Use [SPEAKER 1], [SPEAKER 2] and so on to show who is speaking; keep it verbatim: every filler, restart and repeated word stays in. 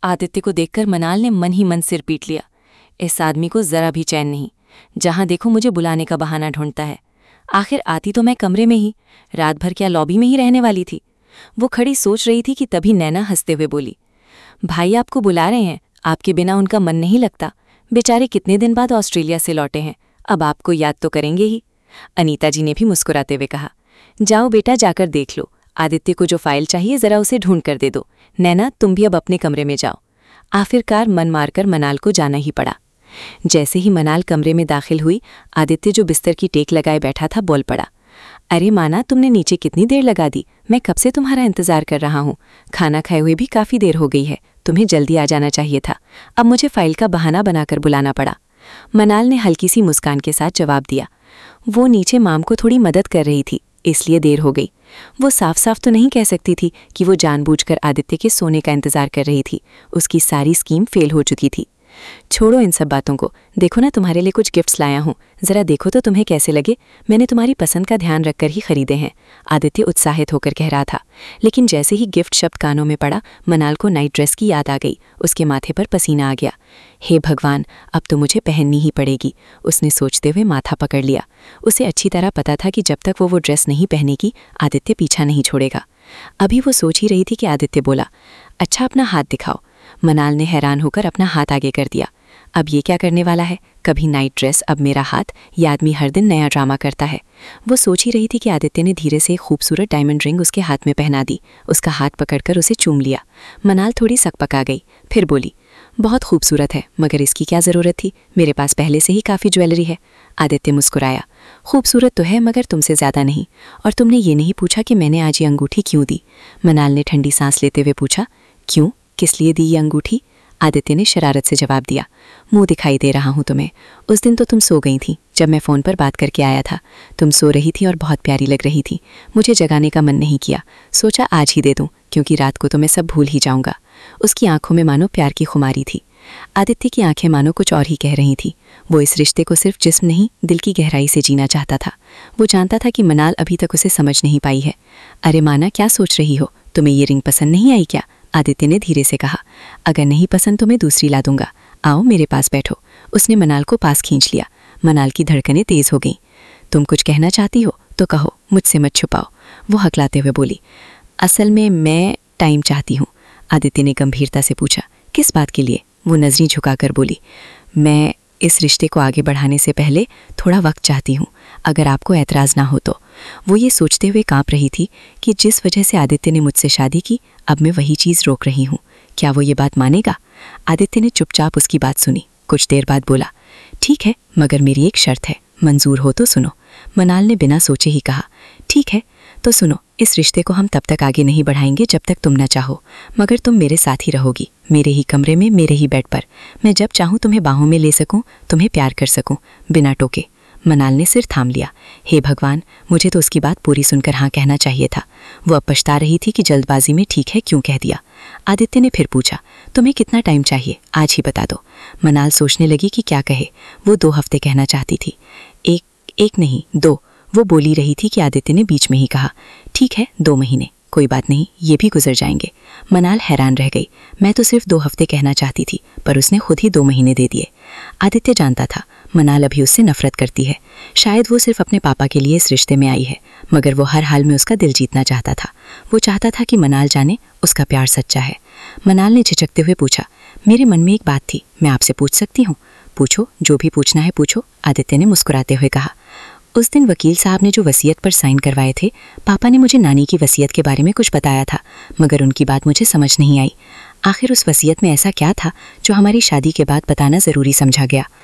[SPEAKER 1] आदित्य को देखकर मनाल ने मन ही मन सिर पीट लिया। इस आदमी को जरा भी चैन नहीं, जहां देखो मुझे बुलाने का बहाना ढूंढता है। आखिर आती तो मैं कमरे में ही, रात भर क्या लॉबी में ही रहने वाली थी। वो खड़ी सोच रही थी कि तभी नैना हंसते हुए बोली, भाई आपको बुला रहे हैं, आपके बिना उनका मन नहीं लगता। बेचारे कितने दिन बाद ऑस्ट्रेलिया से लौटे हैं, अब आपको याद तो करेंगे ही। अनीता जी ने भी मुस्कुराते हुए कहा, जाओ बेटा जाकर देख लो, आदित्य को जो फाइल चाहिए जरा उसे ढूंढ कर दे दो। नैना तुम भी अब अपने कमरे में जाओ। आखिरकार मन मारकर मनाल को जाना ही पड़ा। जैसे ही मनाल कमरे में दाखिल हुई, आदित्य जो बिस्तर की टेक लगाए बैठा था बोल पड़ा, अरे माना तुमने नीचे कितनी देर लगा दी, मैं कब से तुम्हारा इंतजार कर रहा हूँ। खाना खाए हुए भी काफ़ी देर हो गई है, तुम्हें जल्दी आ जाना चाहिए था, अब मुझे फाइल का बहाना बनाकर बुलाना पड़ा। मनाल ने हल्की सी मुस्कान के साथ जवाब दिया, वो नीचे माम को थोड़ी मदद कर रही थी, इसलिए देर हो गई। वो साफ साफ तो नहीं कह सकती थी कि वो जानबूझकर आदित्य के सोने का इंतजार कर रही थी, उसकी सारी स्कीम फेल हो चुकी थी। छोड़ो इन सब बातों को, देखो ना तुम्हारे लिए कुछ गिफ्ट्स लाया हूँ, जरा देखो तो तुम्हें कैसे लगे, मैंने तुम्हारी पसंद का ध्यान रखकर ही खरीदे हैं। आदित्य उत्साहित होकर कह रहा था, लेकिन जैसे ही गिफ्ट शब्द कानों में पड़ा, मनाल को नाइट ड्रेस की याद आ गई। उसके माथे पर पसीना आ गया। हे भगवान, अब तो मुझे पहननी ही पड़ेगी, उसने सोचते हुए माथा पकड़ लिया। उसे अच्छी तरह पता था कि जब तक वो वो ड्रेस नहीं पहनेगी, आदित्य पीछा नहीं छोड़ेगा। अभी वो सोच ही रही थी कि आदित्य बोला, अच्छा अपना हाथ दिखाओ। मनाल ने हैरान होकर अपना हाथ आगे कर दिया। अब ये क्या करने वाला है, कभी नाइट ड्रेस, अब मेरा हाथ, ये आदमी हर दिन नया ड्रामा करता है। वो सोच ही रही थी कि आदित्य ने धीरे से एक खूबसूरत डायमंड रिंग उसके हाथ में पहना दी। उसका हाथ पकड़कर उसे चूम लिया। मनाल थोड़ी सकपका गई, फिर बोली, बहुत खूबसूरत है, मगर इसकी क्या ज़रूरत थी, मेरे पास पहले से ही काफ़ी ज्वेलरी है। आदित्य मुस्कुराया, खूबसूरत तो है मगर तुमसे ज़्यादा नहीं, और तुमने ये नहीं पूछा कि मैंने आज ये अंगूठी क्यों दी। मनाल ने ठंडी सांस लेते हुए पूछा, क्यों, किस लिए दी ये अंगूठी। आदित्य ने शरारत से जवाब दिया, मुंह दिखाई दे रहा हूँ तुम्हें, उस दिन तो तुम सो गई थी जब मैं फ़ोन पर बात करके आया था। तुम सो रही थी और बहुत प्यारी लग रही थी, मुझे जगाने का मन नहीं किया, सोचा आज ही दे दूँ, क्योंकि रात को तो मैं सब भूल ही जाऊँगा। उसकी आंखों में मानो प्यार की खुमारी थी। आदित्य की आंखें मानो कुछ और ही कह रही थी। वो इस रिश्ते को सिर्फ जिस्म नहीं, दिल की गहराई से जीना चाहता था। वो जानता था कि मनाल अभी तक उसे समझ नहीं पाई है। अरे माना, क्या सोच रही हो, तुम्हें ये रिंग पसंद नहीं आई क्या। आदित्य ने धीरे से कहा, अगर नहीं पसंद तो मैं दूसरी ला दूंगा, आओ मेरे पास बैठो। उसने मनाल को पास खींच लिया। मनाल की धड़कनें तेज हो गईं। तुम कुछ कहना चाहती हो तो कहो, मुझसे मत छुपाओ, वो हकलाते हुए बोली। असल में मैं टाइम चाहती हूँ। आदित्य ने गंभीरता से पूछा, किस बात के लिए। वो नजरें झुकाकर बोली, मैं इस रिश्ते को आगे बढ़ाने से पहले थोड़ा वक्त चाहती हूँ, अगर आपको ऐतराज़ ना हो तो। वो ये सोचते हुए कांप रही थी कि जिस वजह से आदित्य ने मुझसे शादी की, अब मैं वही चीज़ रोक रही हूँ। क्या वो ये बात मानेगा। आदित्य ने चुपचाप उसकी बात सुनी। कुछ देर बाद बोला, ठीक है, मगर मेरी एक शर्त है, मंजूर हो तो सुनो। मनाल ने बिना सोचे ही कहा, ठीक है तो सुनो, इस रिश्ते को हम तब तक आगे नहीं बढ़ाएंगे जब तक तुम न चाहो, मगर तुम मेरे साथ ही रहोगी, मेरे ही कमरे में, मेरे ही बेड पर। मैं जब चाहूँ तुम्हें बाहों में ले सकूँ, तुम्हें प्यार कर सकूँ, बिना टोके। मनाल ने सिर थाम लिया। हे भगवान, मुझे तो उसकी बात पूरी सुनकर हाँ कहना चाहिए था। वो अब पछता रही थी कि जल्दबाजी में ठीक है क्यों कह दिया। आदित्य ने फिर पूछा, तुम्हें कितना टाइम चाहिए, आज ही बता दो। मनाल सोचने लगी कि क्या कहे। वो दो हफ्ते कहना चाहती थी। एक एक नहीं, दो। वो बोली रही थी कि आदित्य ने बीच में ही कहा, ठीक है दो महीने, कोई बात नहीं, ये भी गुजर जाएंगे। मनाल हैरान रह गई। मैं तो सिर्फ दो हफ्ते कहना चाहती थी, पर उसने खुद ही दो महीने दे दिए। आदित्य जानता था मनाल अभी उससे नफरत करती है। शायद वो सिर्फ अपने पापा के लिए इस रिश्ते में आई है, मगर वो हर हाल में उसका दिल जीतना चाहता था। वो चाहता था कि मनाल जाने उसका प्यार सच्चा है। मनाल ने झिझकते हुए पूछा, मेरे मन में एक बात थी, मैं आपसे पूछ सकती हूँ। पूछो, जो भी पूछना है पूछो, आदित्य ने मुस्कुराते हुए कहा। उस दिन वकील साहब ने जो वसीयत पर साइन करवाए थे, पापा ने मुझे नानी की वसीयत के बारे में कुछ बताया था, मगर उनकी बात मुझे समझ नहीं आई। आखिर उस वसीयत में ऐसा क्या था जो हमारी शादी के बाद बताना ज़रूरी समझा गया।